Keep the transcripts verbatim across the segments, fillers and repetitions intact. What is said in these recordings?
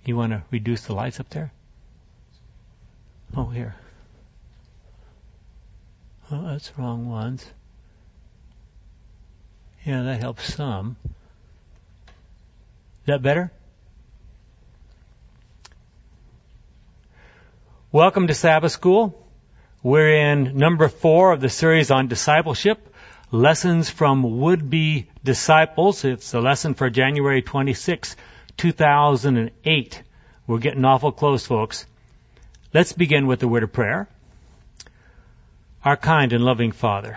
You want to reduce the lights up there? Oh, here. Oh, that's the wrong ones. Yeah, that helps some. Is that better? Welcome to Sabbath School. We're in number four of the series on discipleship, Lessons from Would-Be Disciples. It's a lesson for January twenty-sixth, two thousand eight. We're getting awful close, folks. Let's begin with the word of prayer. Our kind and loving Father,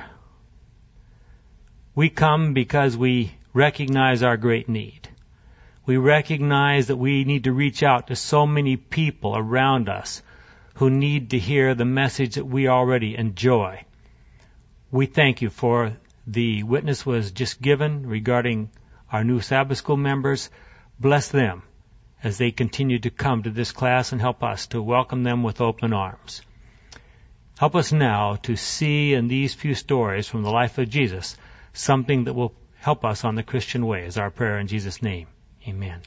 we come because we recognize our great need. We recognize that we need to reach out to so many people around us who need to hear the message that we already enjoy. We thank you for the witness was just given regarding our new Sabbath School members. Bless them as they continue to come to this class and help us to welcome them with open arms. Help us now to see in these few stories from the life of Jesus something that will help us on the Christian way, is our prayer in Jesus' name. Amen.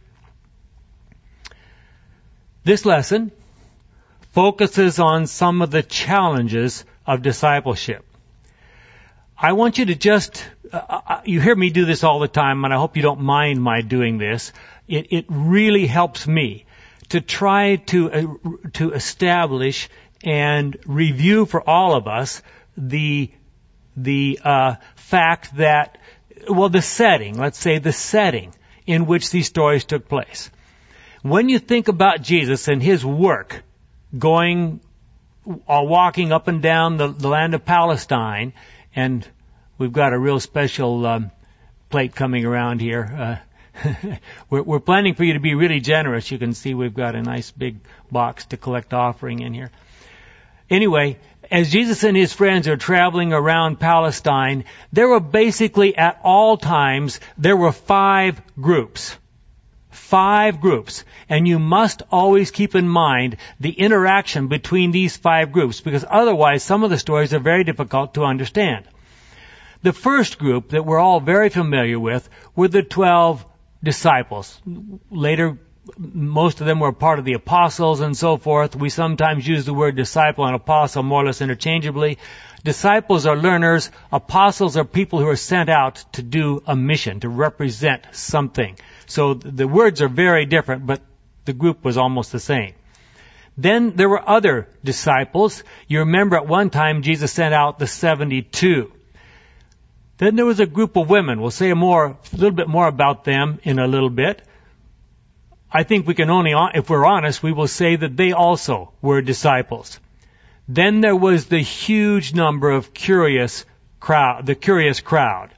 This lesson focuses on some of the challenges of discipleship. I want you to just, uh, you hear me do this all the time, and I hope you don't mind my doing this. It, it really helps me to try to, uh, to establish and review for all of us the, the, uh, fact that, well, the setting, let's say the setting in which these stories took place. When you think about Jesus and his work, going or walking up and down the, the land of Palestine, and we've got a real special um, plate coming around here. Uh, we're, we're planning for you to be really generous. You can see we've got a nice big box to collect offering in here. Anyway, as Jesus and his friends are traveling around Palestine, there were basically at all times, there were five groups. Five groups. And you must always keep in mind the interaction between these five groups, because otherwise some of the stories are very difficult to understand. The first group that we're all very familiar with were the twelve disciples. Later, most of them were part of the apostles and so forth. We sometimes use the word disciple and apostle more or less interchangeably. Disciples are learners. Apostles are people who are sent out to do a mission, to represent something. So the words are very different, but the group was almost the same. Then there were other disciples. You remember at one time Jesus sent out the seventy-two. Then there was a group of women. We'll say more, a little bit more about them in a little bit. I think we can only, if we're honest, we will say that they also were disciples. Then there was the huge number of curious crowd, the curious crowd,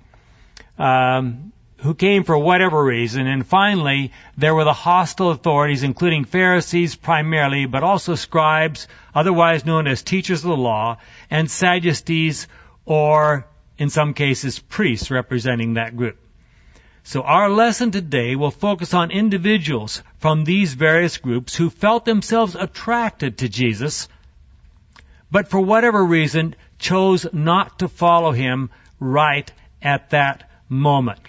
um, who came for whatever reason. And finally, there were the hostile authorities, including Pharisees primarily, but also scribes, otherwise known as teachers of the law, and Sadducees, or in some cases, priests representing that group. So our lesson today will focus on individuals from these various groups who felt themselves attracted to Jesus, but for whatever reason chose not to follow him right at that moment.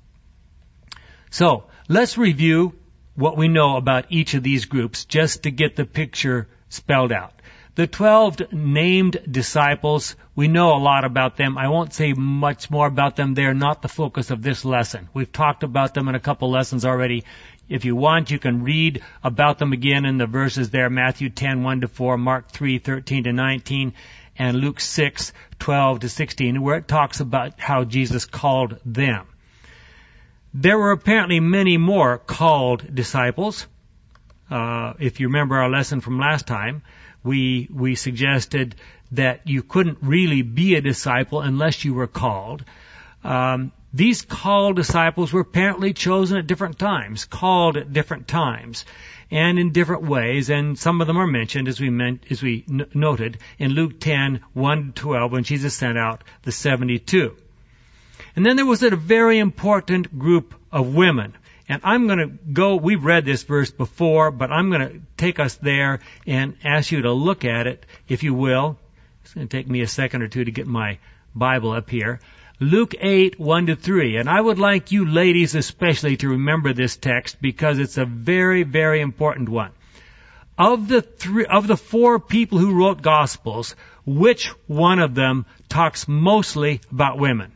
So let's review what we know about each of these groups just to get the picture spelled out. The twelve named disciples, we know a lot about them. I won't say much more about them. They're not the focus of this lesson. We've talked about them in a couple lessons already. If you want, you can read about them again in the verses there, Matthew ten, one to four, Mark three, thirteen to nineteen, and Luke six, twelve to sixteen, where it talks about how Jesus called them. There were apparently many more called disciples. Uh, if you remember our lesson from last time, we we suggested that you couldn't really be a disciple unless you were called. Um, these called disciples were apparently chosen at different times, called at different times, and in different ways. And some of them are mentioned, as we meant, as we n- noted in Luke ten, one to twelve, when Jesus sent out the seventy-two. And then there was a very important group of women. And I'm going to go, we've read this verse before, but I'm going to take us there and ask you to look at it, if you will. It's going to take me a second or two to get my Bible up here. Luke eight, one to three. And I would like you ladies especially to remember this text because it's a very, very important one. Of the three, of the four people who wrote Gospels, which one of them talks mostly about women?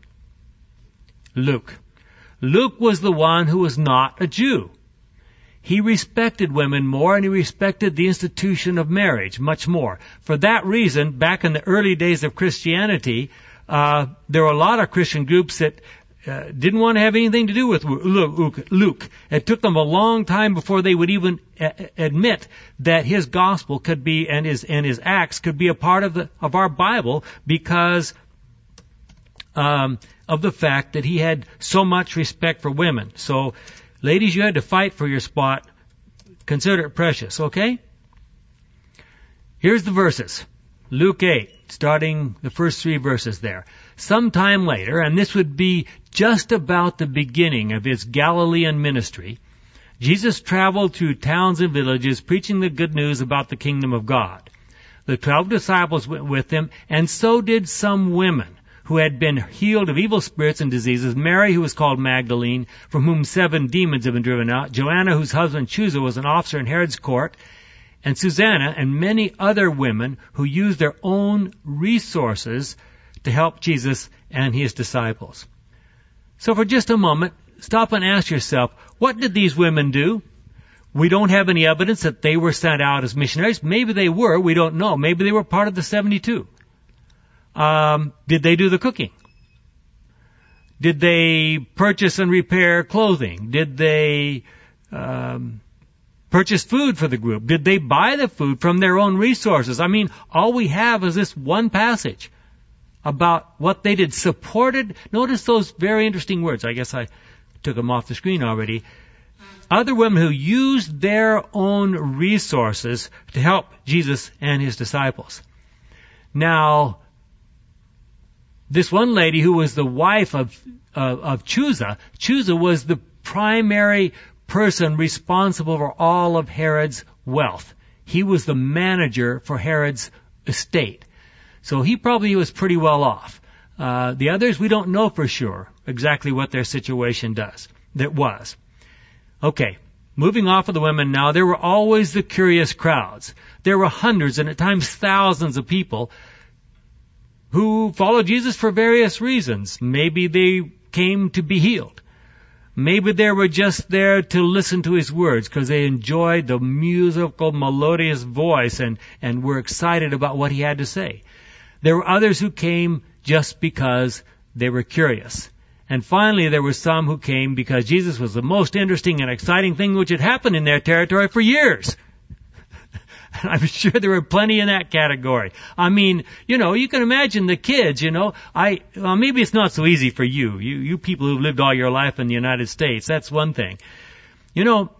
Luke. Luke was the one who was not a Jew. He respected women more, and he respected the institution of marriage much more. For that reason, back in the early days of Christianity, uh, there were a lot of Christian groups that uh, didn't want to have anything to do with Luke. It took them a long time before they would even a- admit that his gospel could be, and his and his Acts could be a part of the of our Bible, because um, of the fact that he had so much respect for women. So, ladies, you had to fight for your spot. Consider it precious, okay? Here's the verses. Luke eight, starting the first three verses there. Sometime later, and this would be just about the beginning of his Galilean ministry, Jesus traveled through towns and villages preaching the good news about the kingdom of God. The twelve disciples went with him, and so did some women who had been healed of evil spirits and diseases. Mary, who was called Magdalene, from whom seven demons had been driven out. Joanna, whose husband Chuza was an officer in Herod's court. And Susanna, and many other women who used their own resources to help Jesus and his disciples. So for just a moment, stop and ask yourself, what did these women do? We don't have any evidence that they were sent out as missionaries. Maybe they were. We don't know. Maybe they were part of the seventy-two. Um, did they do the cooking? Did they purchase and repair clothing? Did they um, purchase food for the group? Did they buy the food from their own resources? I mean, all we have is this one passage about what they did. Supported. Notice those very interesting words. I guess I took them off the screen already. Other women who used their own resources to help Jesus and his disciples. Now, this one lady who was the wife of of, of Chuza, Chuza was the primary person responsible for all of Herod's wealth. He was the manager for Herod's estate. So he probably was pretty well off. Uh, the others, we don't know for sure exactly what their situation does. That was. Okay, moving off of the women now, there were always the curious crowds. There were hundreds and at times thousands of people who followed Jesus for various reasons. Maybe they came to be healed. Maybe they were just there to listen to his words because they enjoyed the musical, melodious voice and, and were excited about what he had to say. There were others who came just because they were curious. And finally, there were some who came because Jesus was the most interesting and exciting thing which had happened in their territory for years. I'm sure there were plenty in that category. I mean, you know, you can imagine the kids, you know. I well, maybe it's not so easy for you. You you people who've lived all your life in the United States, that's one thing. You know,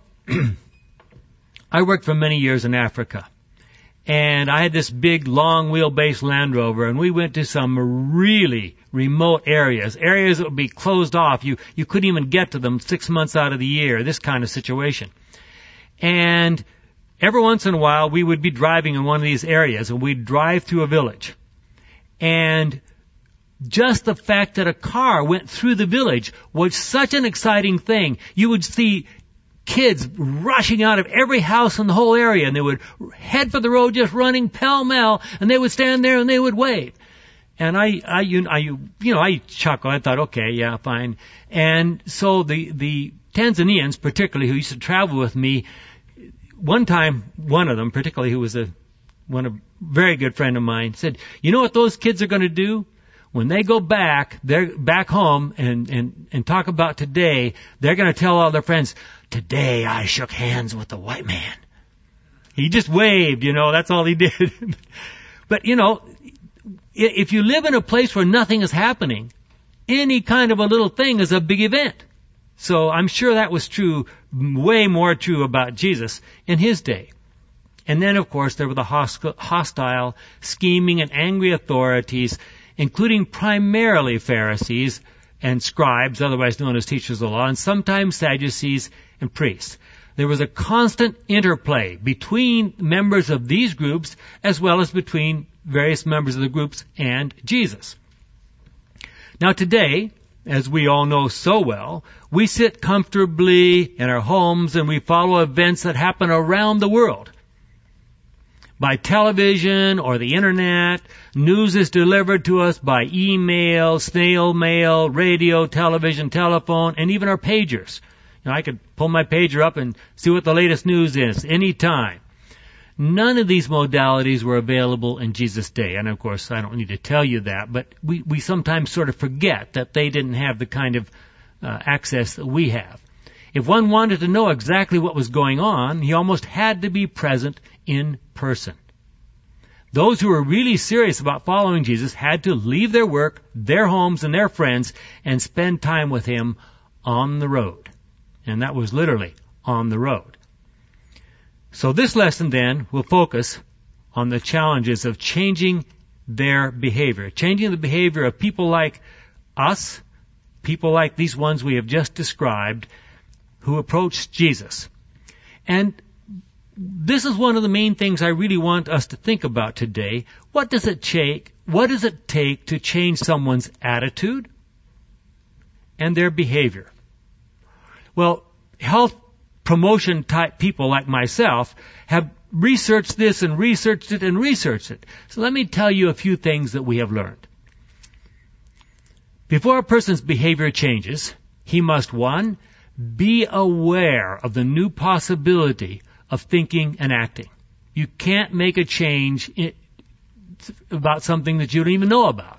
I worked for many years in Africa. And I had this big, long wheelbase Land Rover, and we went to some really remote areas, areas that would be closed off. You you couldn't even get to them six months out of the year, this kind of situation. And every once in a while, we would be driving in one of these areas, and we'd drive through a village. And just the fact that a car went through the village was such an exciting thing. You would see kids rushing out of every house in the whole area, and they would head for the road just running pell-mell, and they would stand there and they would wave. And I, I, you, I, you know, I chuckled. I thought, okay, yeah, fine. And so the, the Tanzanians, particularly, who used to travel with me, one time, one of them, particularly, who was a, one a very good friend of mine, said, you know what those kids are going to do? When they go back, they're back home and, and, and talk about today, they're going to tell all their friends, today I shook hands with the white man. He just waved, you know, that's all he did. But, you know, if you live in a place where nothing is happening, any kind of a little thing is a big event. So I'm sure that was true, way more true about Jesus in his day. And then, of course, there were the hostile, scheming, and angry authorities, including primarily Pharisees and scribes, otherwise known as teachers of the law, and sometimes Sadducees and priests. There was a constant interplay between members of these groups as well as between various members of the groups and Jesus. Now today, as we all know so well, we sit comfortably in our homes and we follow events that happen around the world. By television or the internet, news is delivered to us by email, snail mail, radio, television, telephone, and even our pagers. You know, I could pull my pager up and see what the latest news is anytime. None of these modalities were available in Jesus' day. And of course, I don't need to tell you that, but we, we sometimes sort of forget that they didn't have the kind of uh, access that we have. If one wanted to know exactly what was going on, he almost had to be present in person. Those who were really serious about following Jesus had to leave their work, their homes, and their friends and spend time with him on the road. And that was literally on the road. So this lesson then will focus on the challenges of changing their behavior, changing the behavior of people like us, people like these ones we have just described, who approached Jesus. And this is one of the main things I really want us to think about today. What does it take, what does it take to change someone's attitude and their behavior? Well, health promotion type people like myself have researched this and researched it and researched it. So let me tell you a few things that we have learned. Before a person's behavior changes, he must, one, be aware of the new possibility of thinking and acting. You can't make a change about something that you don't even know about.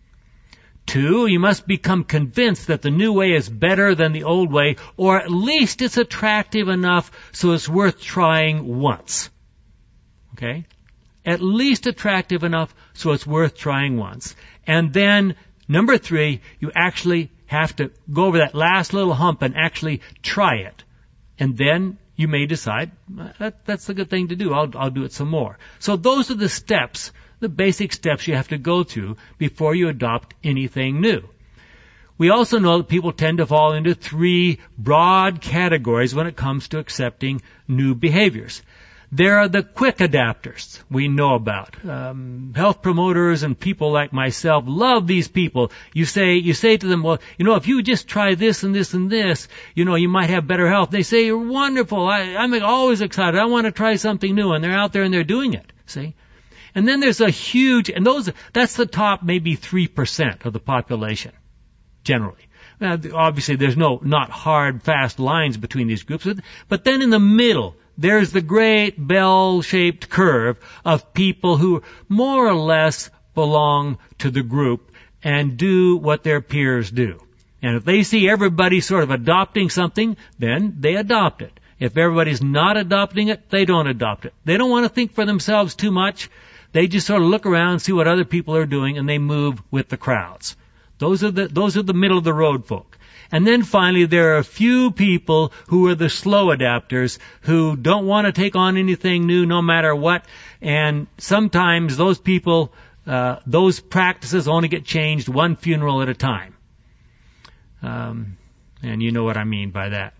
Two, you must become convinced that the new way is better than the old way, or at least it's attractive enough so it's worth trying once. Okay? At least attractive enough so it's worth trying once. And then, number three, you actually have to go over that last little hump and actually try it. And then you may decide, that, that's a good thing to do. I'll, I'll do it some more. So those are the steps, the basic steps you have to go through before you adopt anything new. We also know that people tend to fall into three broad categories when it comes to accepting new behaviors. There are the quick adapters we know about. Um, health promoters and people like myself love these people. You say, you say to them, well, you know, if you just try this and this and this, you know, you might have better health. They say, you're wonderful. I, I'm always excited. I want to try something new. And they're out there and they're doing it. See? And then there's a huge, and those, that's the top maybe three percent of the population, generally. Now, obviously there's no, not hard, fast lines between these groups, but then in the middle, there's the great bell-shaped curve of people who more or less belong to the group and do what their peers do. And if they see everybody sort of adopting something, then they adopt it. If everybody's not adopting it, they don't adopt it. They don't want to think for themselves too much. They just sort of look around, see what other people are doing, and they move with the crowds. Those are the, those are the middle of the road folk. And then finally, there are a few people who are the slow adapters who don't want to take on anything new no matter what. And sometimes those people, uh, those practices only get changed one funeral at a time. Um, and you know what I mean by that.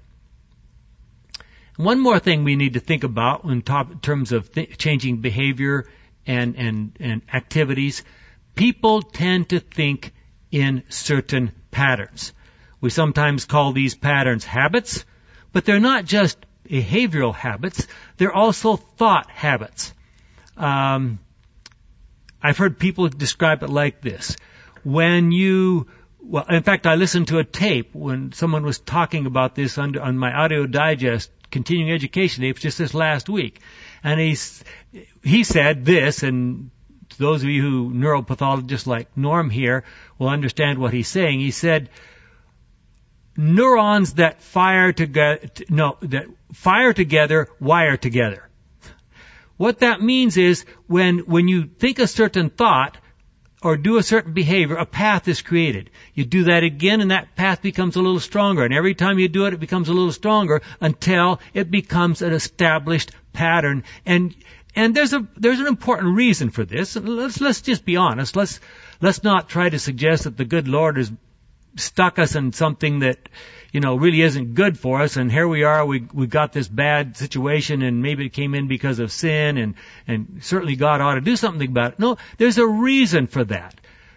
One more thing we need to think about in, top, in terms of th- changing behavior and, and, and activities. People tend to think in certain patterns. We sometimes call these patterns habits, but they're not just behavioral habits, they're also thought habits. Um, I've heard people describe it like this. When you, well, in fact, I listened to a tape when someone was talking about this on, on my Audio Digest continuing education tape just this last week. And he, he said this, and those of you who neuropathologists like Norm here will understand what he's saying. He said, neurons that fire together, no, that fire together, wire together. What that means is when, when you think a certain thought or do a certain behavior, a path is created. You do that again and that path becomes a little stronger. And every time you do it, it becomes a little stronger until it becomes an established pattern. And, and there's a, there's an important reason for this. Let's, let's just be honest. Let's, let's not try to suggest that the good Lord has stuck us in something that, you know, really isn't good for us, and here we are, we we got this bad situation, and maybe it came in because of sin, and, and certainly God ought to do something about it. No, there's a reason for that.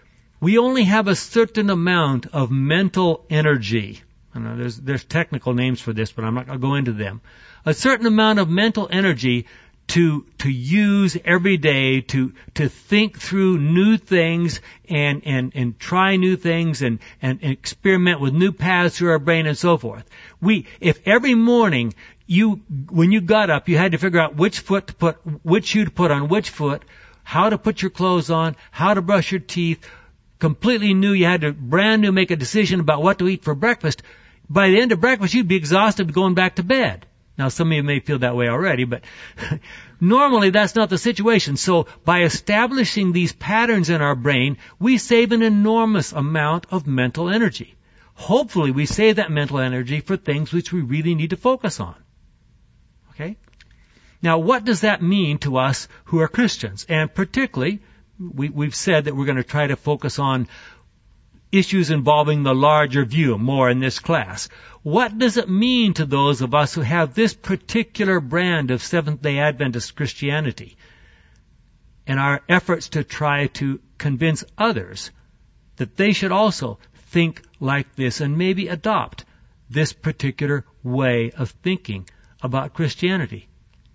we only have a certain amount of mental energy. I know there's, there's technical names for this, but I'm not going to go into them. A certain amount of mental energy to, to use every day to, to think through new things and, and, and try new things and, and, and experiment with new paths through our brain and so forth. We, if every morning you, when you got up, you had to figure out which foot to put, which shoe to put on which foot, how to put your clothes on, how to brush your teeth, completely new, you had to brand new make a decision about what to eat for breakfast. By the end of breakfast, you'd be exhausted going back to bed. Now, some of you may feel that way already, but normally that's not the situation. So by establishing these patterns in our brain, we save an enormous amount of mental energy. Hopefully, we save that mental energy for things which we really need to focus on. Okay? Now, what does that mean to us who are Christians? And particularly, we, we've said that we're going to try to focus on issues involving the larger view more in this class. What does it mean to those of us who have this particular brand of Seventh-day Adventist Christianity and our efforts to try to convince others that they should also think like this and maybe adopt this particular way of thinking about Christianity?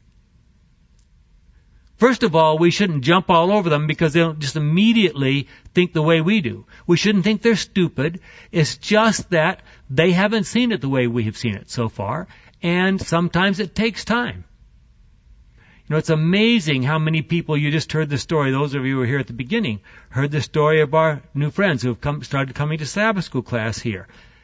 First of all, we shouldn't jump all over them because they don't just immediately think the way we do. We shouldn't think they're stupid. It's just that they haven't seen it the way we have seen it so far, and sometimes it takes time. You know, it's amazing how many people, you just heard the story, those of you who were here at the beginning, heard the story of our new friends who have come, started coming to Sabbath school class here.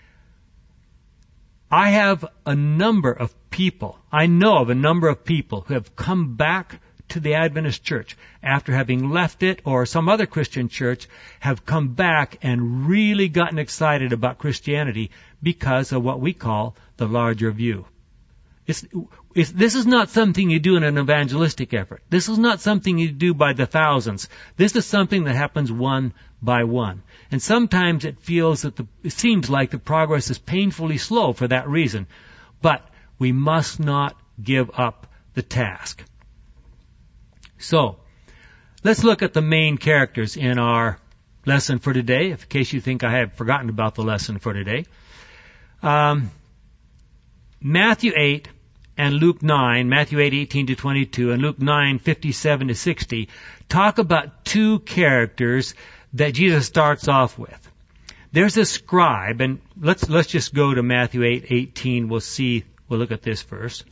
I have a number of people, I know of a number of people who have come back to the Adventist church after having left it or some other Christian church, have come back and really gotten excited about Christianity because of what we call the larger view. It's, it's, this is not something you do in an evangelistic effort. This is not something you do by the thousands. This is something that happens one by one. And sometimes it feels that the, it seems like the progress is painfully slow for that reason. But we must not give up the task. So, let's look at the main characters in our lesson for today, in case you think I have forgotten about the lesson for today. Um, Matthew eight and Luke nine, Matthew eight, eighteen to twenty-two, and Luke nine, fifty-seven to sixty, talk about two characters that Jesus starts off with. There's a scribe, and let's let's just go to Matthew eight, eighteen. We'll see, we'll look at this first.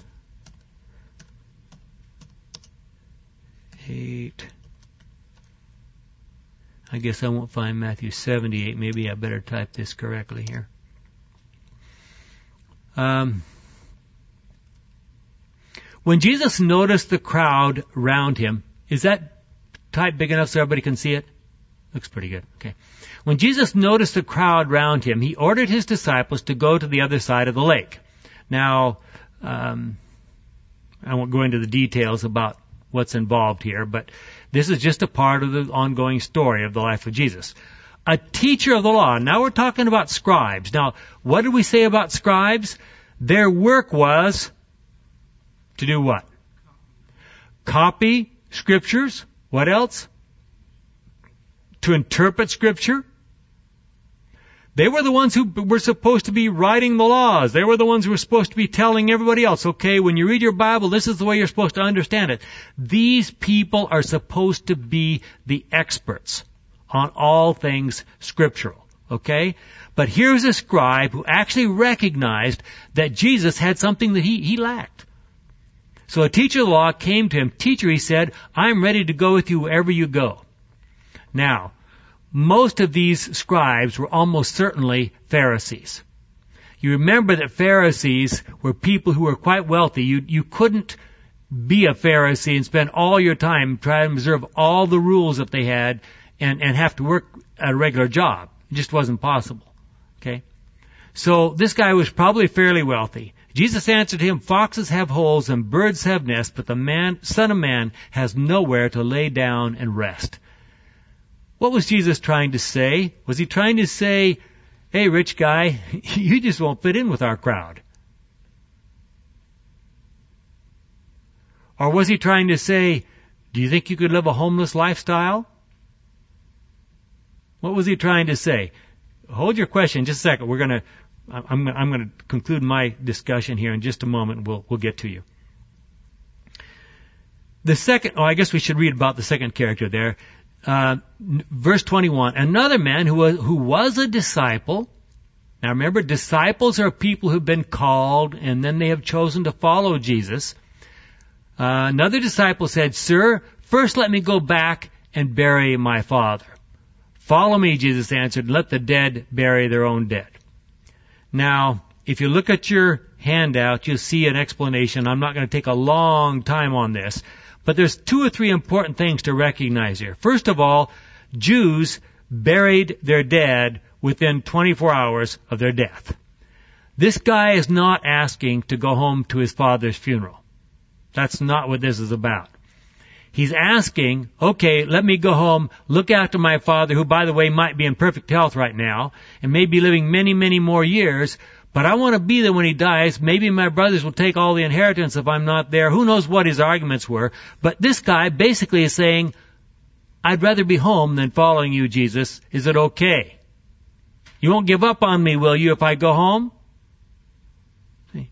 Eight. I guess I won't find Matthew seventy-eight. Maybe I better type this correctly here. Um, when Jesus noticed the crowd around him, is that type big enough so everybody can see it? Looks pretty good. Okay. When Jesus noticed the crowd around him, he ordered his disciples to go to the other side of the lake. Now, um, I won't go into the details about what's involved here, but this is just a part of the ongoing story of the life of Jesus. A teacher of the law. Now we're talking about scribes. Now, what did we say about scribes? Their work was to do what? Copy scriptures. What else? To interpret scripture. They were the ones who were supposed to be writing the laws. They were the ones who were supposed to be telling everybody else, okay, when you read your Bible, this is the way you're supposed to understand it. These people are supposed to be the experts on all things scriptural, okay? But here's a scribe who actually recognized that Jesus had something that he, he lacked. So a teacher of the law came to him. Teacher, he said, I'm ready to go with you wherever you go. Now, most of these scribes were almost certainly Pharisees. You remember that Pharisees were people who were quite wealthy. You, you couldn't be a Pharisee and spend all your time trying to observe all the rules that they had and, and have to work at a regular job. It just wasn't possible. Okay? So this guy was probably fairly wealthy. Jesus answered him, foxes have holes and birds have nests, but the man, Son of Man has nowhere to lay down and rest. What was Jesus trying to say? Was he trying to say, hey, rich guy, you just won't fit in with our crowd? Or was he trying to say, do you think you could live a homeless lifestyle? What was he trying to say? Hold your question just a second. We're going to, I'm, I'm going to conclude my discussion here in just a moment. We'll, we'll get to you. The second, oh, I guess we should read about the second character there. Uh, verse twenty-one, another man who was, who was a disciple. Now remember, disciples are people who've been called and then they have chosen to follow Jesus. Uh, another disciple said, Sir, first let me go back and bury my father. Follow me, Jesus answered, let the dead bury their own dead. Now, if you look at your handout, you'll see an explanation. I'm not going to take a long time on this, but there's two or three important things to recognize here. First of all, Jews buried their dead within twenty-four hours of their death. This guy is not asking to go home to his father's funeral. That's not what this is about. He's asking, okay, let me go home, look after my father, who, by the way, might be in perfect health right now, and may be living many, many more years, but I want to be there when he dies. Maybe my brothers will take all the inheritance if I'm not there. Who knows what his arguments were. But this guy basically is saying, I'd rather be home than following you, Jesus. Is it okay? You won't give up on me, will you, if I go home? See?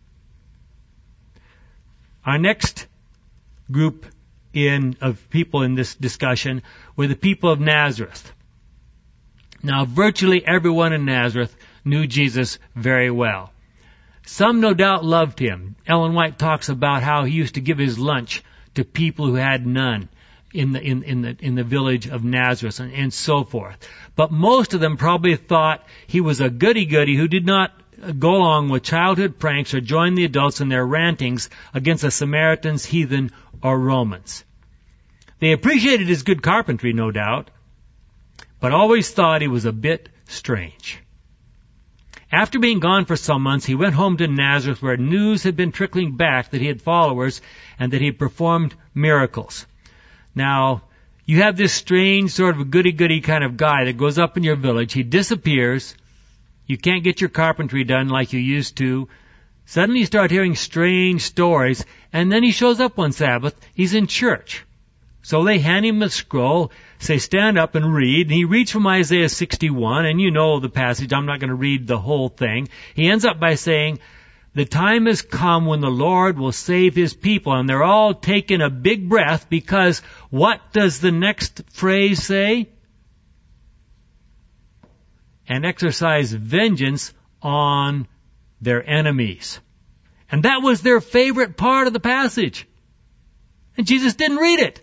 Our next group in of people in this discussion were the people of Nazareth. Now, virtually everyone in Nazareth knew Jesus very well. Some no doubt loved him. Ellen White talks about how he used to give his lunch to people who had none in the in, in the in the village of Nazareth and, and so forth. But most of them probably thought he was a goody-goody who did not go along with childhood pranks or join the adults in their rantings against the Samaritans, heathen, or Romans. They appreciated his good carpentry, no doubt, but always thought he was a bit strange. After being gone for some months, he went home to Nazareth, where news had been trickling back that he had followers and that he had performed miracles. Now, you have this strange sort of goody-goody kind of guy that goes up in your village. He disappears. You can't get your carpentry done like you used to. Suddenly you start hearing strange stories, and then he shows up one Sabbath. He's in church. So they hand him a scroll, say, stand up and read. And he reads from Isaiah sixty-one, and you know the passage. I'm not going to read the whole thing. He ends up by saying, the time has come when the Lord will save his people. And they're all taking a big breath, because what does the next phrase say? And exercise vengeance on their enemies. And that was their favorite part of the passage. And Jesus didn't read it.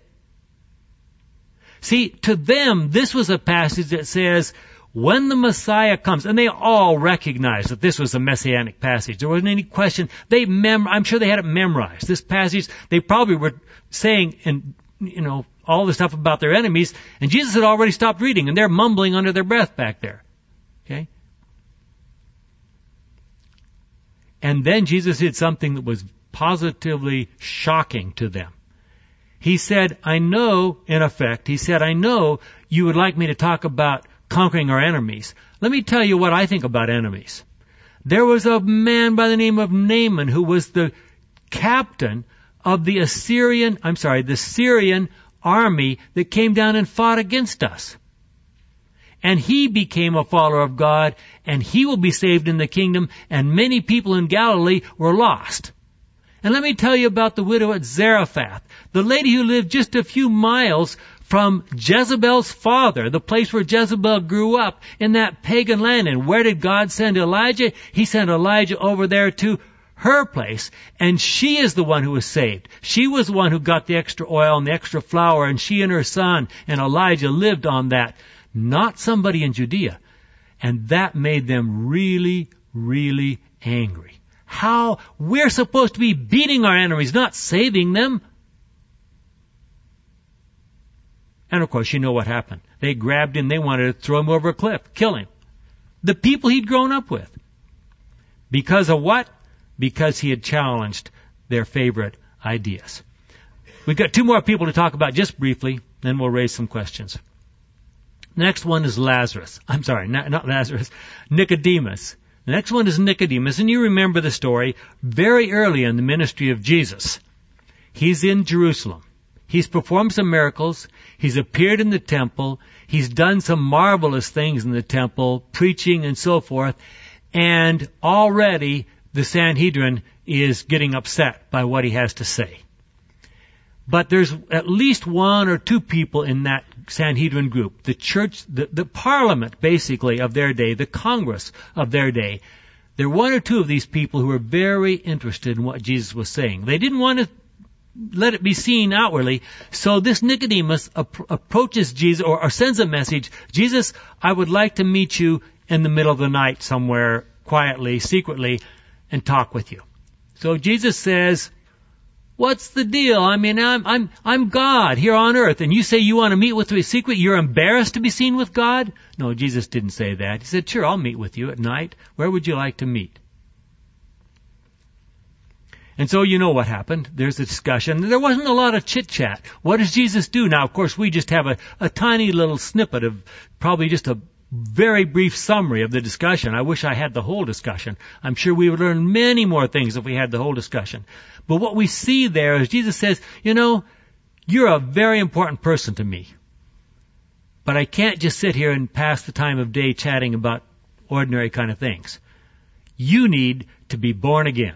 See, to them, this was a passage that says, when the Messiah comes, and they all recognized that this was a messianic passage. There wasn't any question. They mem- I'm sure they had it memorized. This passage, they probably were saying, and you know, all the stuff about their enemies, and Jesus had already stopped reading, and they're mumbling under their breath back there. Okay? And then Jesus did something that was positively shocking to them. He said, I know, in effect, he said, I know you would like me to talk about conquering our enemies. Let me tell you what I think about enemies. There was a man by the name of Naaman who was the captain of the Assyrian, I'm sorry, the Syrian army that came down and fought against us. And he became a follower of God, and he will be saved in the kingdom, and many people in Galilee were lost. And let me tell you about the widow at Zarephath, the lady who lived just a few miles from Jezebel's father, the place where Jezebel grew up in that pagan land. And where did God send Elijah? He sent Elijah over there to her place, and she is the one who was saved. She was the one who got the extra oil and the extra flour, and she and her son and Elijah lived on that, not somebody in Judea. And that made them really, really angry. How we're supposed to be beating our enemies, not saving them. And of course, you know what happened. They grabbed him, they wanted to throw him over a cliff, kill him. The people he'd grown up with. Because of what? Because he had challenged their favorite ideas. We've got two more people to talk about just briefly, then we'll raise some questions. The next one is Lazarus. I'm sorry, not, not Lazarus, Nicodemus. The next one is Nicodemus, and you remember the story very early in the ministry of Jesus. He's in Jerusalem. He's performed some miracles. He's appeared in the temple. He's done some marvelous things in the temple, preaching and so forth. And already the Sanhedrin is getting upset by what he has to say. But there's at least one or two people in that Sanhedrin group, the church, the, the parliament, basically, of their day, the Congress of their day. There are one or two of these people who were very interested in what Jesus was saying. They didn't want to let it be seen outwardly, so this Nicodemus ap- approaches Jesus, or, or sends a message, Jesus, I would like to meet you in the middle of the night somewhere, quietly, secretly, and talk with you. So Jesus says, what's the deal? I mean, I'm, I'm, I'm God here on earth, and you say you want to meet with me in secret? You're embarrassed to be seen with God? No, Jesus didn't say that. He said, sure, I'll meet with you at night. Where would you like to meet? And so you know what happened. There's a discussion. There wasn't a lot of chit-chat. What does Jesus do? Now, of course, we just have a, a tiny little snippet of probably just a very brief summary of the discussion. I wish I had the whole discussion. I'm sure we would learn many more things if we had the whole discussion. But what we see there is Jesus says, you know, you're a very important person to me. But I can't just sit here and pass the time of day chatting about ordinary kind of things. You need to be born again.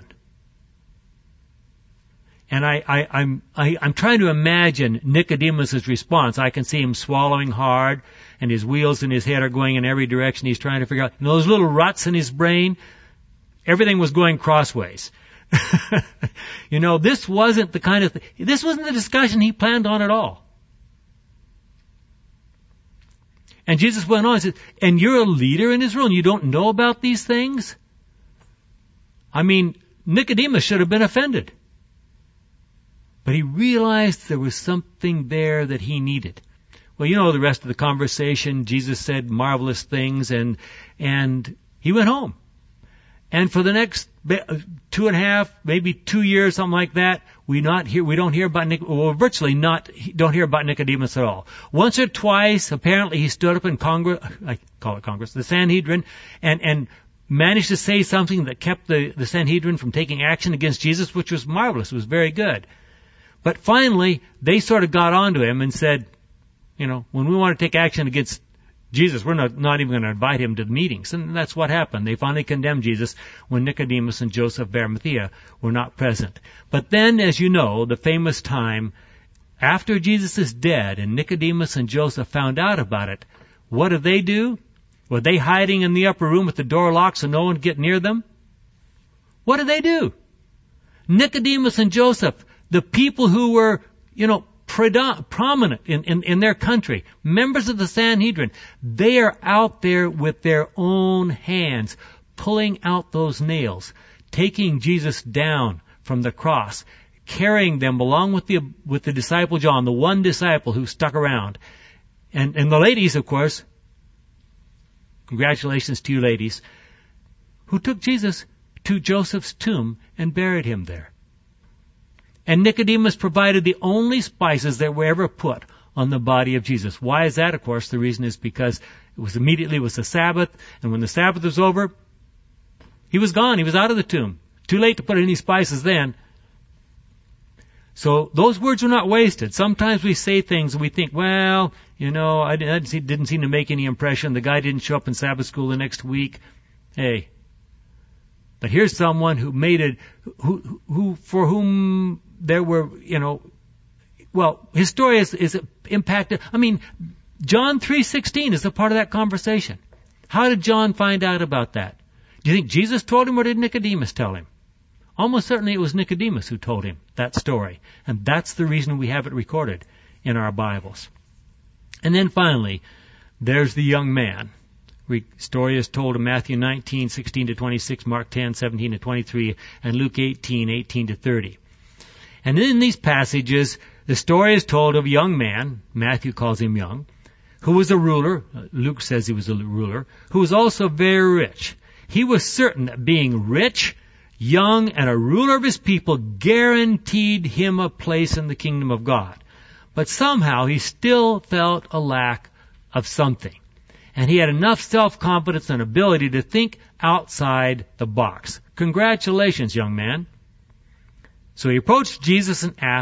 And I, I, I'm, I, I'm trying to imagine Nicodemus' response. I can see him swallowing hard, and his wheels in his head are going in every direction. He's trying to figure out, you know, those little ruts in his brain, everything was going crossways. You know, this wasn't the kind of, th- this wasn't the discussion he planned on at all. And Jesus went on and said, and you're a leader in Israel and you don't know about these things? I mean, Nicodemus should have been offended. But he realized there was something there that he needed. Well, you know the rest of the conversation. Jesus said marvelous things, and and he went home. And for the next two and a half, maybe two years, something like that, we not hear we don't hear about Nic- well, virtually not don't hear about Nicodemus at all. Once or twice, apparently, he stood up in Congress. I call it Congress, the Sanhedrin, and and managed to say something that kept the the Sanhedrin from taking action against Jesus, which was marvelous. It was very good. But finally, they sort of got onto him and said, you know, when we want to take action against Jesus, we're not, not even going to invite him to the meetings. And that's what happened. They finally condemned Jesus when Nicodemus and Joseph of Arimathea were not present. But then, as you know, the famous time after Jesus is dead and Nicodemus and Joseph found out about it, what did they do? Were they hiding in the upper room with the door locked so no one could get near them? What did they do? Nicodemus and Joseph, the people who were, you know, predom- prominent in, in, in their country, members of the Sanhedrin, they are out there with their own hands, pulling out those nails, taking Jesus down from the cross, carrying them along with the with the disciple John, the one disciple who stuck around. And, and the ladies, of course, congratulations to you ladies, who took Jesus to Joseph's tomb and buried him there. And Nicodemus provided the only spices that were ever put on the body of Jesus. Why is that? Of course, the reason is because it was immediately it was the Sabbath, and when the Sabbath was over, he was gone. He was out of the tomb. Too late to put any spices then. So those words were not wasted. Sometimes we say things and we think, well, you know, I didn't see, didn't seem to make any impression. The guy didn't show up in Sabbath school the next week. Hey. But here's someone who made it, who, who, for whom there were, you know, well, his story is, is impacted. I mean, John three sixteen is a part of that conversation. How did John find out about that? Do you think Jesus told him or did Nicodemus tell him? Almost certainly it was Nicodemus who told him that story. And that's the reason we have it recorded in our Bibles. And then finally, there's the young man. The story is told in Matthew nineteen, sixteen to twenty-six, Mark ten, seventeen to twenty-three, and Luke eighteen, eighteen to thirty. And in these passages, the story is told of a young man, Matthew calls him young, who was a ruler, Luke says he was a ruler, who was also very rich. He was certain that being rich, young, and a ruler of his people guaranteed him a place in the kingdom of God. But somehow he still felt a lack of something. And he had enough self-confidence and ability to think outside the box. Congratulations, young man. So he approached Jesus and asked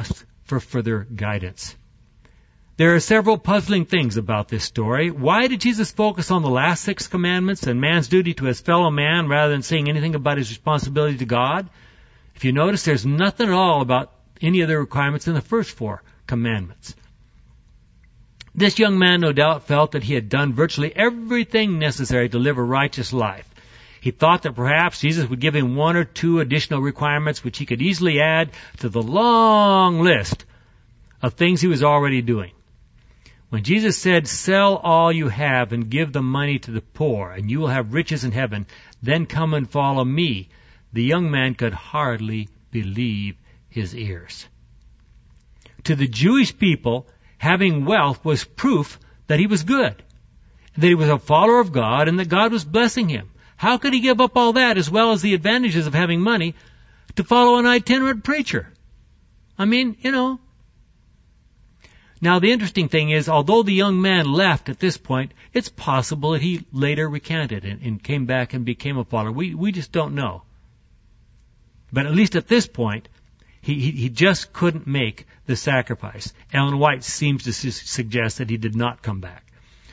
for further guidance. There are several puzzling things about this story. Why did Jesus focus on the last six commandments and man's duty to his fellow man rather than saying anything about his responsibility to God? If you notice, there's nothing at all about any of the requirements in the first four commandments. This young man no doubt felt that he had done virtually everything necessary to live a righteous life. He thought that perhaps Jesus would give him one or two additional requirements which he could easily add to the long list of things he was already doing. When Jesus said, "Sell all you have and give the money to the poor, and you will have riches in heaven, then come and follow me," the young man could hardly believe his ears. To the Jewish people, having wealth was proof that he was good, that he was a follower of God, and that God was blessing him. How could he give up all that, as well as the advantages of having money, to follow an itinerant preacher? I mean, you know. Now, the interesting thing is, although the young man left at this point, it's possible that he later recanted and, and came back and became a follower. We we just don't know. But at least at this point, he, he, he just couldn't make the sacrifice. Ellen White seems to su- suggest that he did not come back.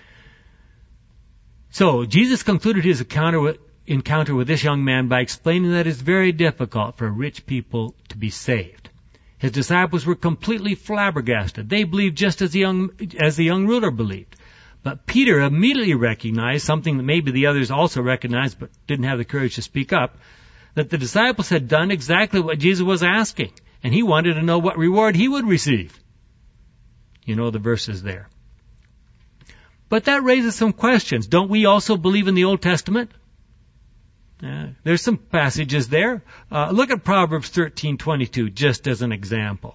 So, Jesus concluded his encounter with, encounter with this young man by explaining that it's very difficult for rich people to be saved. His disciples were completely flabbergasted. They believed just as the young, as the young ruler believed. But Peter immediately recognized something that maybe the others also recognized but didn't have the courage to speak up, that the disciples had done exactly what Jesus was asking, and he wanted to know what reward he would receive. You know the verses there. But that raises some questions. Don't we also believe in the Old Testament? Uh, there's some passages there. Uh, look at Proverbs thirteen twenty-two, just as an example.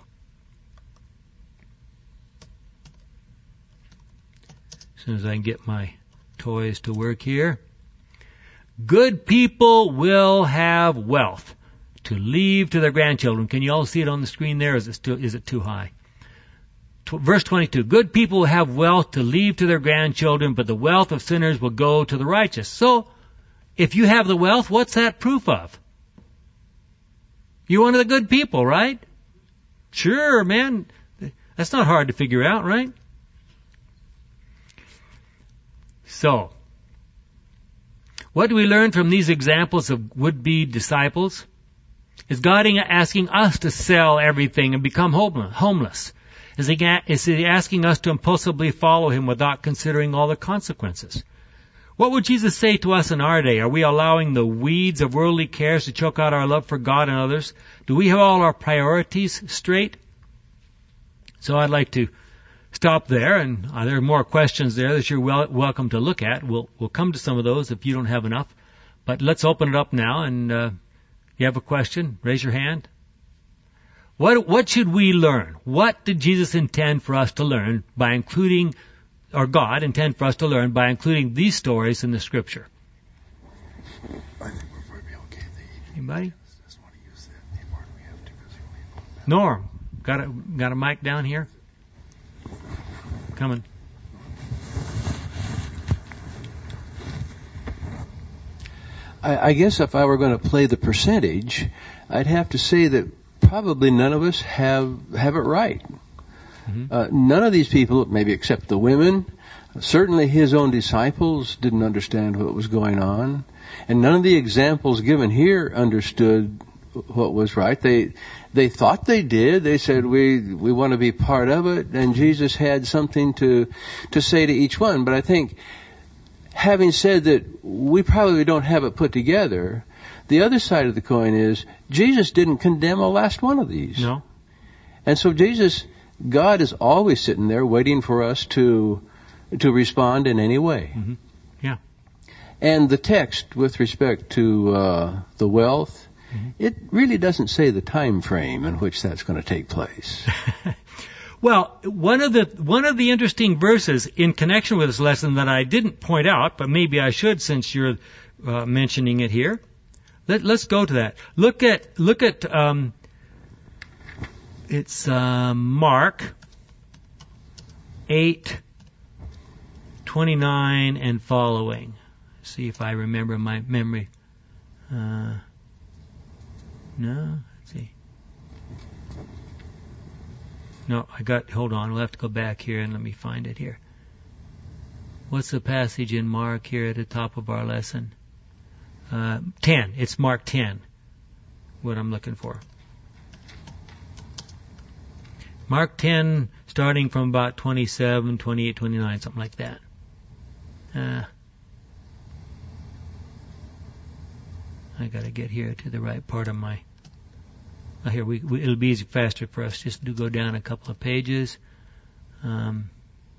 As soon as I can get my toys to work here. Good people will have wealth to leave to their grandchildren. Can you all see it on the screen there? Is it still, is it too high? T- verse twenty-two, good people will have wealth to leave to their grandchildren, but the wealth of sinners will go to the righteous. So, if you have the wealth, what's that proof of? You're one of the good people, right? Sure, man. That's not hard to figure out, right? So, what do we learn from these examples of would-be disciples? Is God asking us to sell everything and become homeless? Is he, is he asking us to impulsively follow him without considering all the consequences? What would Jesus say to us in our day? Are we allowing the weeds of worldly cares to choke out our love for God and others? Do we have all our priorities straight? So I'd like to stop there, and uh, there are more questions there that you're wel- welcome to look at. We'll we'll come to some of those if you don't have enough. But let's open it up now, and uh, you have a question, raise your hand. What what should we learn? What did Jesus intend for us to learn by including or God intend for us to learn by including these stories in the Scripture? I think we're going to be okay. Anybody? Norm, got a got a mic down here? Coming. I, I guess if I were going to play the percentage, I'd have to say that probably none of us have have it right. Mm-hmm. Uh, none of these people, maybe except the women, certainly his own disciples didn't understand what was going on. And none of the examples given here understood what was right. They they thought they did. They said, we we want to be part of it. And Jesus had something to to say to each one. But I think, having said that we probably don't have it put together, the other side of the coin is Jesus didn't condemn a last one of these. No. And so Jesus... God is always sitting there waiting for us to to respond in any way. Mm-hmm. Yeah. And the text with respect to uh, the wealth, mm-hmm. it really doesn't say the time frame in which that's going to take place. Well, one of the one of the interesting verses in connection with this lesson that I didn't point out, but maybe I should since you're uh, mentioning it here. Let, let's go to that. Look at look at. Um, It's uh, Mark eight twenty-nine and following. Let's see if I remember my memory. Uh, no, let's see. No, I got, hold on, we'll have to go back here and let me find it here. What's the passage in Mark here at the top of our lesson? Uh, ten. It's Mark ten, what I'm looking for. Mark ten, starting from about twenty-seven, twenty-eight, twenty-nine, something like that. Uh, I got to get here to the right part of my... Oh, here, we, we, it'll be easy, faster for us just to go down a couple of pages. Um,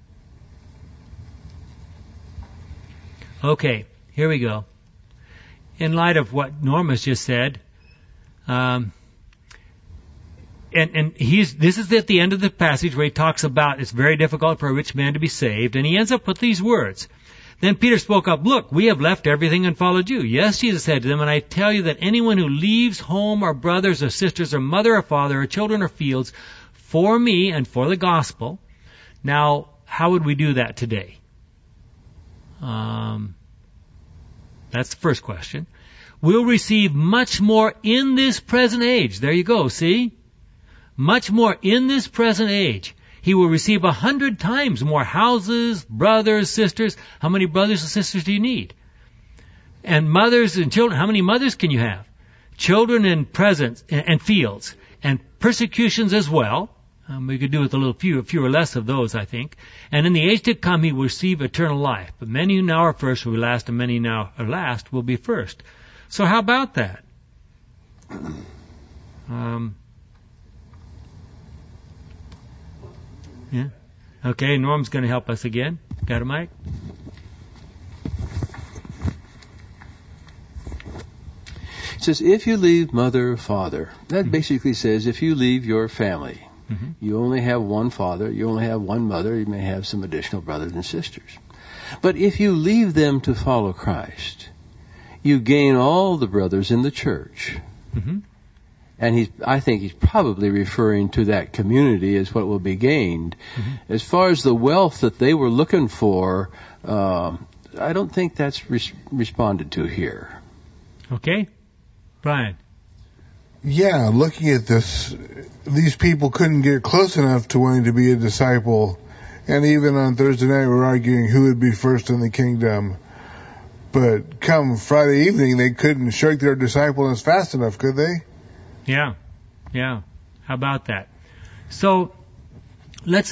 okay, here we go. In light of what Norma's just said, um, and, and he's, this is at the end of the passage where he talks about it's very difficult for a rich man to be saved, and he ends up with these words. Then Peter spoke up, "Look, we have left everything and followed you." "Yes," Jesus said to them, "and I tell you that anyone who leaves home or brothers or sisters or mother or father or children or fields for me and for the gospel." Now, how would we do that today? Um, that's the first question. "Will receive much more in this present age." There you go, see? Much more in this present age. He will receive a hundred times more houses, brothers, sisters. How many brothers and sisters do you need? And mothers and children. How many mothers can you have? Children and presents and fields. And persecutions as well. Um, we could do with a little few, fewer less of those, I think. "And in the age to come he will receive eternal life. But many who now are first will be last, and many who now are last will be first." So how about that? Um... Yeah. Okay, Norm's going to help us again. Got a mic? It says, if you leave mother or father, that mm-hmm. basically says if you leave your family, mm-hmm. you only have one father, you only have one mother, you may have some additional brothers and sisters. But if you leave them to follow Christ, you gain all the brothers in the church. Mm-hmm. And he's, I think he's probably referring to that community as what will be gained. Mm-hmm. As far as the wealth that they were looking for, um, I don't think that's res- responded to here. Okay. Brian. Yeah, looking at this, these people couldn't get close enough to wanting to be a disciple. And even on Thursday night, we're arguing who would be first in the kingdom. But come Friday evening, they couldn't shirk their discipleness fast enough, could they? Yeah, yeah. How about that? So let's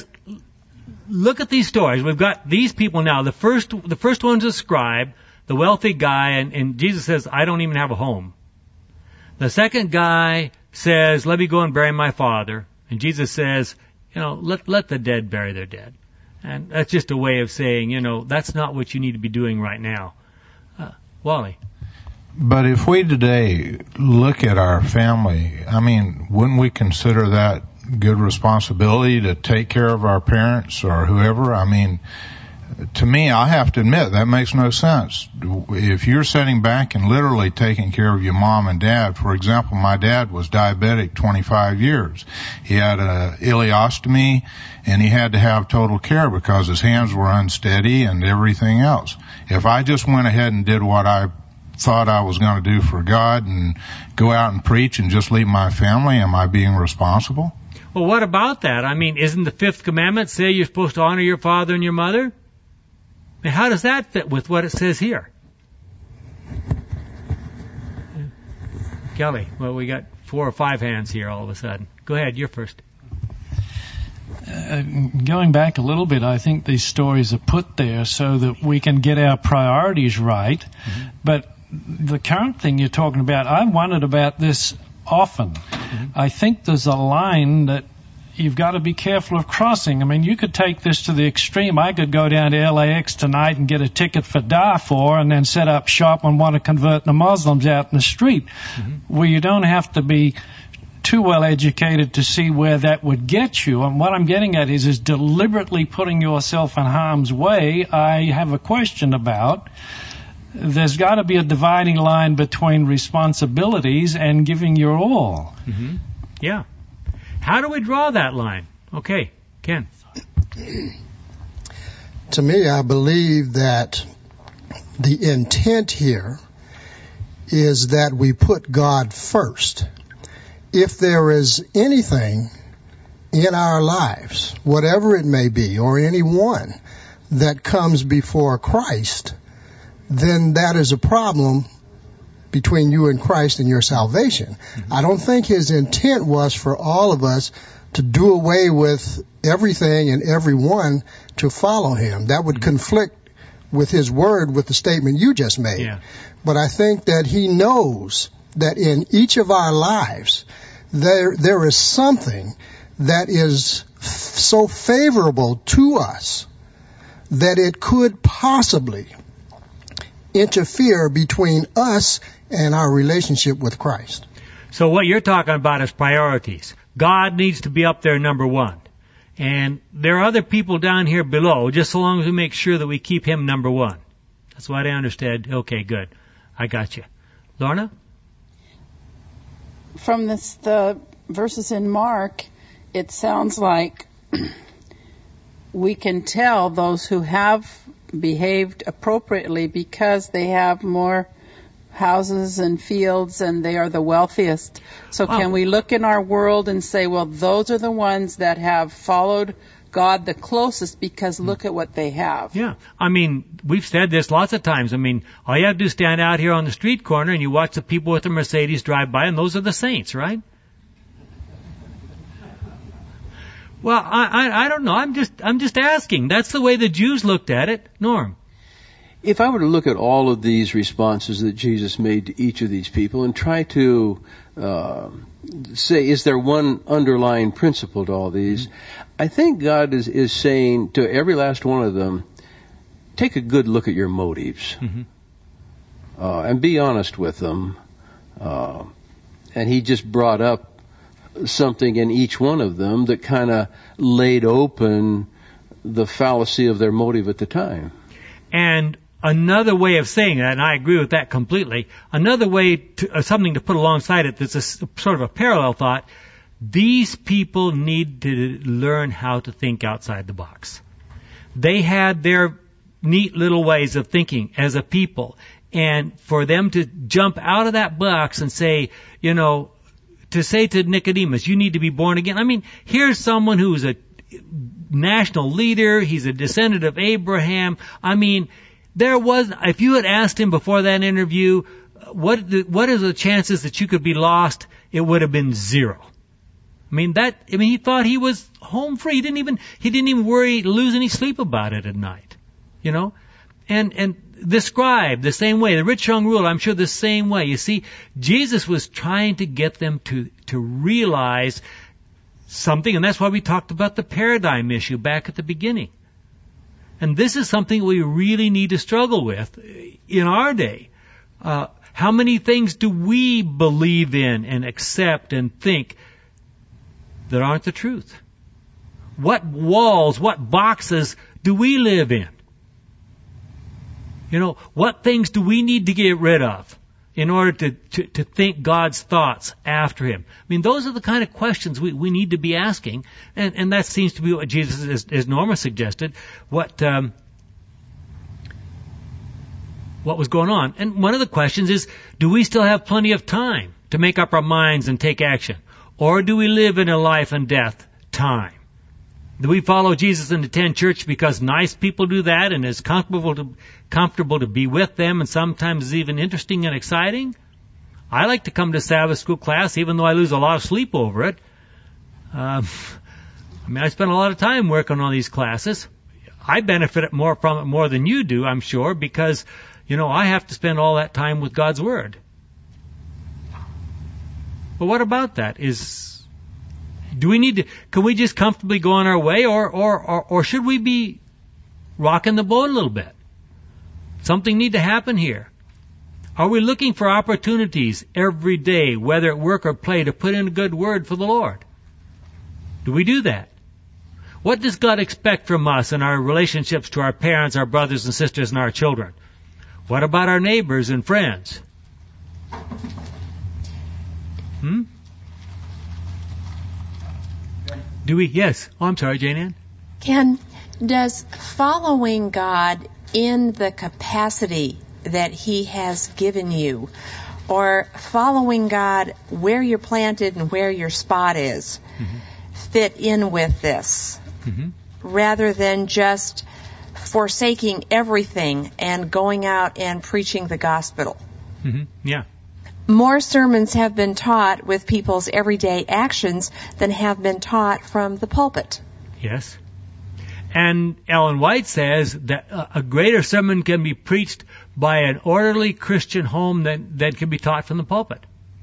look at these stories. We've got these people now. The first, the first one's a scribe, the wealthy guy, and, and Jesus says, "I don't even have a home." The second guy says, "Let me go and bury my father." And Jesus says, you know, let let the dead bury their dead. And that's just a way of saying, you know, that's not what you need to be doing right now. Uh, Wally. But if we today look at our family, I mean, wouldn't we consider that good responsibility to take care of our parents or whoever? I mean, to me, I have to admit, that makes no sense. If you're sitting back and literally taking care of your mom and dad, for example, my dad was diabetic twenty-five years. He had a ileostomy, and he had to have total care because his hands were unsteady and everything else. If I just went ahead and did what I thought I was going to do for God and go out and preach and just leave my family, am I being responsible? Well, what about that? I mean, isn't the fifth commandment say you're supposed to honor your father and your mother? I mean, how does that fit with what it says here? Kelly, well, we got four or five hands here all of a sudden. Go ahead, you're first. Uh, going back a little bit, I think these stories are put there so that we can get our priorities right. Mm-hmm. But the current thing you're talking about, I've wondered about this often. Mm-hmm. I think there's a line that you've got to be careful of crossing. I mean, you could take this to the extreme. I could go down to L A X tonight and get a ticket for Darfur and then set up shop and want to convert the Muslims out in the street, mm-hmm. where you don't have to be too well educated to see where that would get you. And what I'm getting at is, is deliberately putting yourself in harm's way. I have a question about. There's got to be a dividing line between responsibilities and giving your all. Mm-hmm. Yeah. How do we draw that line? Okay, Ken. To me, I believe that the intent here is that we put God first. If there is anything in our lives, whatever it may be, or anyone that comes before Christ, then that is a problem between you and Christ and your salvation. Mm-hmm. I don't think his intent was for all of us to do away with everything and everyone to follow him. That would mm-hmm. conflict with his word, with the statement you just made. Yeah. But I think that he knows that in each of our lives, there there is something that is f- so favorable to us that it could possibly interfere between us and our relationship with Christ. So what you're talking about is priorities. God needs to be up there number one. And there are other people down here below, just so long as we make sure that we keep him number one. That's what I understood. Okay, good. I got you. Lorna? From this, the verses in Mark, it sounds like we can tell those who have behaved appropriately because they have more houses and fields and they are the wealthiest. So wow. Can we look in our world and say, well, those are the ones that have followed God the closest because look at what they have. Yeah. I mean, we've said this lots of times. I mean, all you have to do is stand out here on the street corner and you watch the people with the Mercedes drive by, and those are the saints, right? Well, I, I, I don't know. I'm just, I'm just asking. That's the way the Jews looked at it. Norm? If I were to look at all of these responses that Jesus made to each of these people and try to uh, say, is there one underlying principle to all these? Mm-hmm. I think God is, is saying to every last one of them, take a good look at your motives mm-hmm. uh, and be honest with them. Uh, and he just brought up something in each one of them that kind of laid open the fallacy of their motive at the time. And another way of saying that, and I agree with that completely, another way, to, uh, something to put alongside it that's a, sort of a parallel thought, these people need to learn how to think outside the box. They had their neat little ways of thinking as a people, and for them to jump out of that box and say, you know, to say to Nicodemus, you need to be born again. I mean, here's someone who's a national leader, he's a descendant of Abraham. I mean, there was, if you had asked him before that interview, what what are the chances that you could be lost, it would have been zero. I mean, that, I mean, he thought he was home free. He didn't even, he didn't even worry, lose any sleep about it at night. You know? And, and the scribe, the same way. The rich young ruler, I'm sure the same way. You see, Jesus was trying to get them to, to realize something, and that's why we talked about the paradigm issue back at the beginning. And this is something we really need to struggle with in our day. Uh, how many things do we believe in and accept and think that aren't the truth? What walls, what boxes do we live in? You know, what things do we need to get rid of in order to, to, to think God's thoughts after him? I mean, those are the kind of questions we, we need to be asking, and, and that seems to be what Jesus, as, as Norma suggested, what um, what was going on. And one of the questions is, do we still have plenty of time to make up our minds and take action? Or do we live in a life and death time? Do we follow Jesus and attend church because nice people do that and it's comfortable to comfortable to be with them and sometimes it's even interesting and exciting? I like to come to Sabbath school class even though I lose a lot of sleep over it. Um, I mean, I spend a lot of time working on these classes. I benefit more from it more than you do, I'm sure, because, you know, I have to spend all that time with God's Word. But what about that? Is do we need to? Can we just comfortably go on our way, or or or, or should we be rocking the boat a little bit? Something need to happen here. Are we looking for opportunities every day, whether at work or play, to put in a good word for the Lord? Do we do that? What does God expect from us in our relationships to our parents, our brothers and sisters, and our children? What about our neighbors and friends? Hmm? Do we? Yes. Oh, I'm sorry, Jane Ann. Ken, does following God in the capacity that He has given you, or following God where you're planted and where your spot is, mm-hmm. fit in with this, Mm-hmm. rather than just forsaking everything and going out and preaching the gospel. Mm-hmm. Yeah. More sermons have been taught with people's everyday actions than have been taught from the pulpit. Yes. And Ellen White says that a greater sermon can be preached by an orderly Christian home than, than can be taught from the pulpit.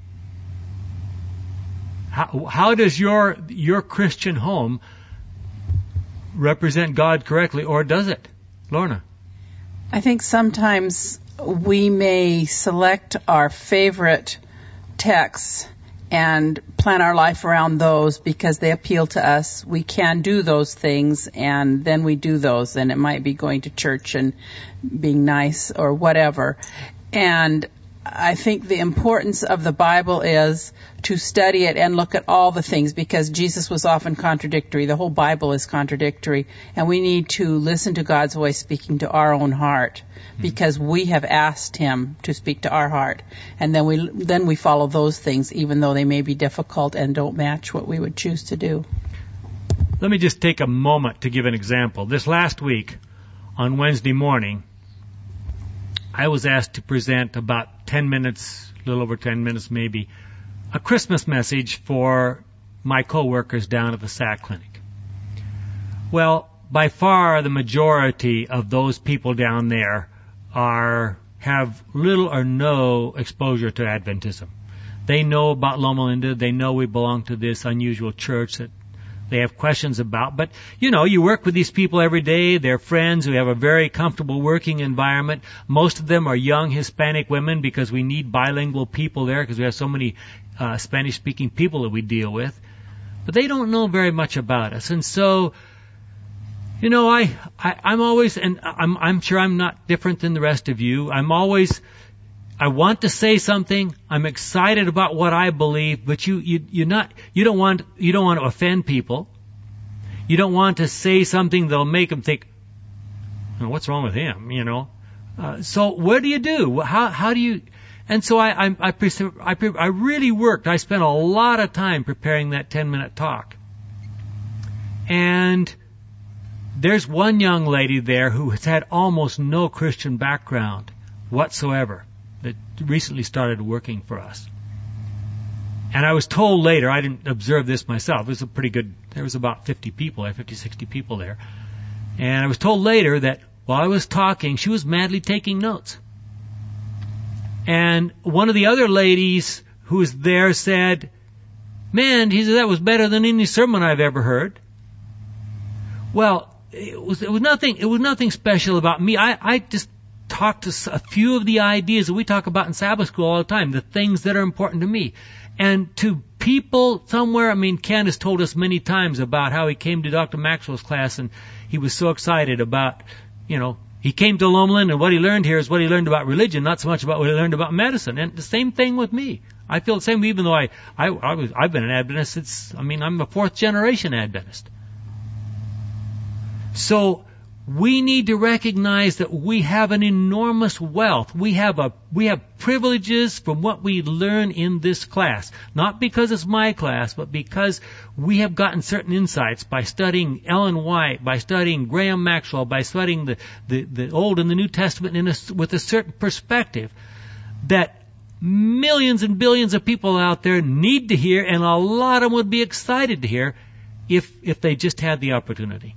How, how does your your Christian home represent God correctly, or does it? Lorna? I think sometimes we may select our favorite texts and plan our life around those because they appeal to us. We can do those things, and then we do those, and it might be going to church and being nice or whatever. And I think the importance of the Bible is to study it and look at all the things, because Jesus was often contradictory. The whole Bible is contradictory, and we need to listen to God's voice speaking to our own heart, because we have asked Him to speak to our heart, and then we then we follow those things, even though they may be difficult and don't match what we would choose to do. Let me just take a moment to give an example. This last week, on Wednesday morning, I was asked to present about ten minutes, a little over ten minutes maybe, a Christmas message for my coworkers down at the S A C clinic. Well, by far the majority of those people down there are have little or no exposure to Adventism. They know about Loma Linda. They know we belong to this unusual church that they have questions about. But, you know, you work with these people every day. They're friends who have a very comfortable working environment. Most of them are young Hispanic women, because we need bilingual people there because we have so many uh, Spanish-speaking people that we deal with. But they don't know very much about us. And so, you know, I, I, I'm always, and I'm, I'm sure I'm not different than the rest of you. I'm always, I want to say something. I'm excited about what I believe, but you, you, you're not, you don't want, you don't want to offend people. You don't want to say something that'll make them think, oh, what's wrong with him, you know? Uh, so what do you do? How, how do you, and so I, I, I, I, I really worked. I spent a lot of time preparing that ten minute talk. And there's one young lady there who has had almost no Christian background whatsoever that recently started working for us. And I was told later, I didn't observe this myself, it was a pretty good, there was about fifty people there, fifty, sixty people there. And I was told later that while I was talking, she was madly taking notes. And one of the other ladies who was there said, man, he said, that was better than any sermon I've ever heard. Well, it was, it was nothing, it was nothing special about me. I, I just talked to a few of the ideas that we talk about in Sabbath school all the time, the things that are important to me. And to people somewhere, I mean, Ken has told us many times about how he came to Doctor Maxwell's class and he was so excited about, you know, he came to Loma Linda and what he learned here is what he learned about religion, not so much about what he learned about medicine. And the same thing with me. I feel the same, even though I, I, I was, I've been an Adventist. It's, I mean, I'm a fourth generation Adventist. So we need to recognize that we have an enormous wealth. We have a we have privileges from what we learn in this class. Not because it's my class, but because we have gotten certain insights by studying Ellen White, by studying Graham Maxwell, by studying the, the, the Old and the New Testament in a, with a certain perspective that millions and billions of people out there need to hear, and a lot of them would be excited to hear if if they just had the opportunity.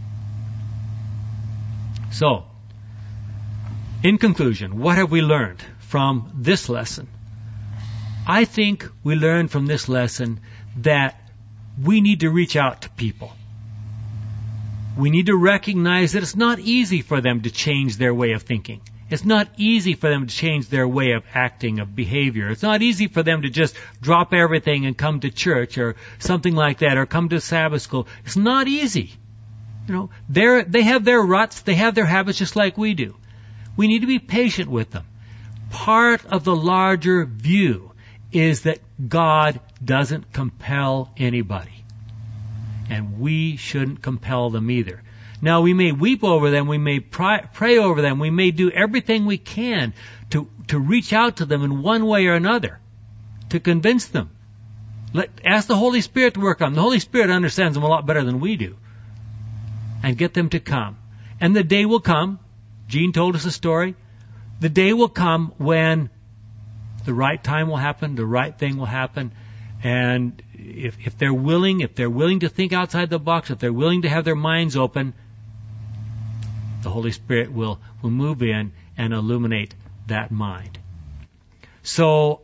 So, in conclusion, what have we learned from this lesson? I think we learned from this lesson that we need to reach out to people. We need to recognize that it's not easy for them to change their way of thinking. It's not easy for them to change their way of acting, of behavior. It's not easy for them to just drop everything and come to church or something like that, or come to Sabbath school. It's not easy. You know, they're, they have their ruts, they have their habits just like we do. We need to be patient with them. Part of the larger view is that God doesn't compel anybody. And we shouldn't compel them either. Now, we may weep over them, we may pray, pray over them, we may do everything we can to, to reach out to them in one way or another, to convince them Let, ask the Holy Spirit to work on them. The Holy Spirit understands them a lot better than we do. And get them to come. And the day will come, Gene told us a story, the day will come when the right time will happen, the right thing will happen, and if, if they're willing, if they're willing to think outside the box, if they're willing to have their minds open, the Holy Spirit will, will move in and illuminate that mind. So,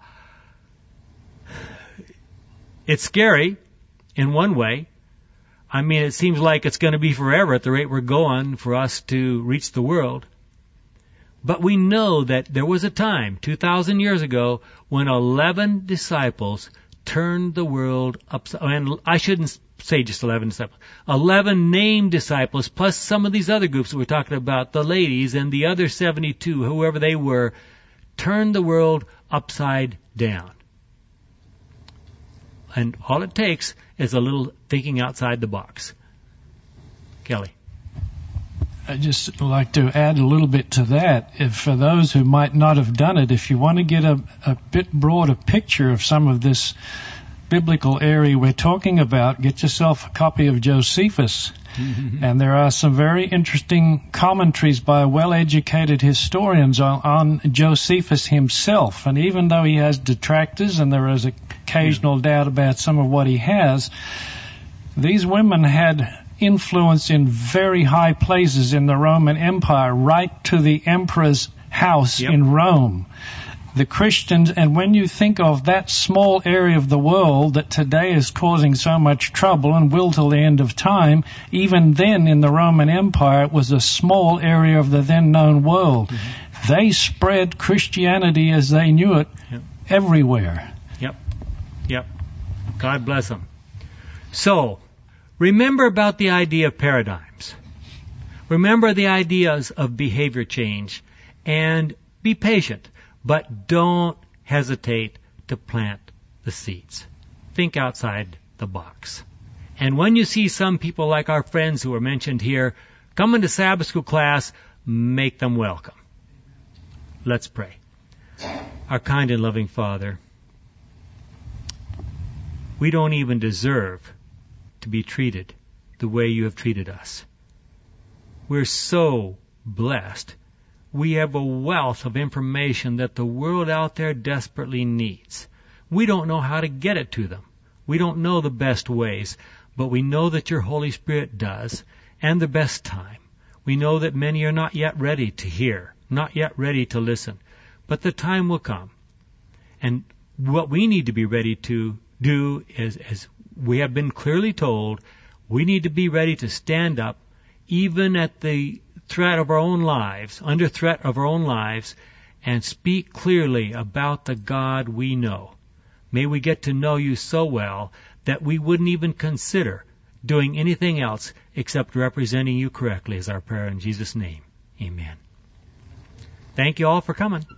it's scary in one way. I mean, it seems like it's going to be forever at the rate we're going for us to reach the world. But we know that there was a time, two thousand years ago, when eleven disciples turned the world upside, and I shouldn't say just eleven disciples, eleven named disciples, plus some of these other groups that we're talking about, the ladies and the other seventy-two, whoever they were, turned the world upside down. And all it takes is a little thinking outside the box. Kelly. I'd just like to add a little bit to that. If for those who might not have done it, if you want to get a, a bit broader picture of some of this biblical area we're talking about, get yourself a copy of Josephus. And there are some very interesting commentaries by well-educated historians on, on Josephus himself. And even though he has detractors and there is occasional doubt about some of what he has, these women had influence in very high places in the Roman Empire, right to the emperor's house yep. in Rome. The Christians, and when you think of that small area of the world that today is causing so much trouble and will till the end of time, even then in the Roman Empire it was a small area of the then known world. Mm-hmm. They spread Christianity as they knew it yep. everywhere. Yep, yep. God bless them. So, remember about the idea of paradigms. Remember the ideas of behavior change, and be patient. But don't hesitate to plant the seeds. Think outside the box. And when you see some people like our friends who are mentioned here come into Sabbath school class, make them welcome. Let's pray. Our kind and loving Father, we don't even deserve to be treated the way you have treated us. We're so blessed. We have a wealth of information that the world out there desperately needs. We don't know how to get it to them. We don't know the best ways, but we know that your Holy Spirit does, and the best time. We know that many are not yet ready to hear, not yet ready to listen, but the time will come. And what we need to be ready to do is, as we have been clearly told, we need to be ready to stand up, even at the threat of our own lives, under threat of our own lives, and speak clearly about the God we know. May we get to know you so well that we wouldn't even consider doing anything else except representing you correctly, is our prayer in Jesus' name. Amen. Thank you all for coming.